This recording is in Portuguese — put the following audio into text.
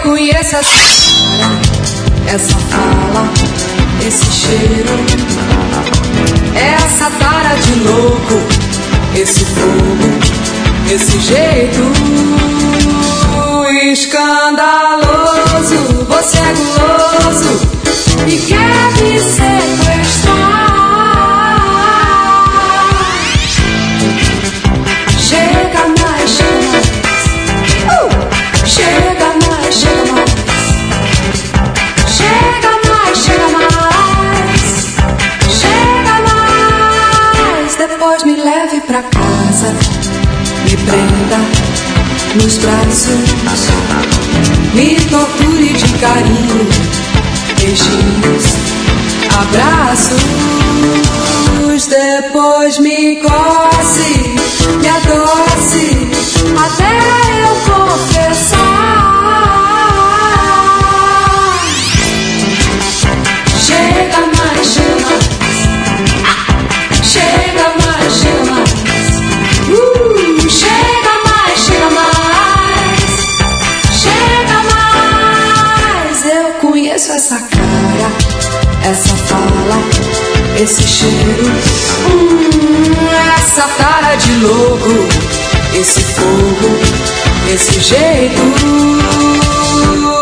conheço essa cara, essa fala, esse cheiro, essa tara de louco, esse fogo, esse jeito escandaloso. Você é guloso e quer me sequestrar. Chega mais, chega mais. Chega mais, chega mais. Chega mais, chega mais. Chega mais. Depois me leve pra casa, me prenda nos braços, me torture de carinho, beijinhos, abraços. Depois me coce, me adoce, até eu confessar. Chega mais, chega mais. Chega mais, chega mais. Chega mais, chega mais. Chega mais. Eu conheço essa cara, essa fala, esse cheiro, essa tara de louco, esse fogo, esse jeito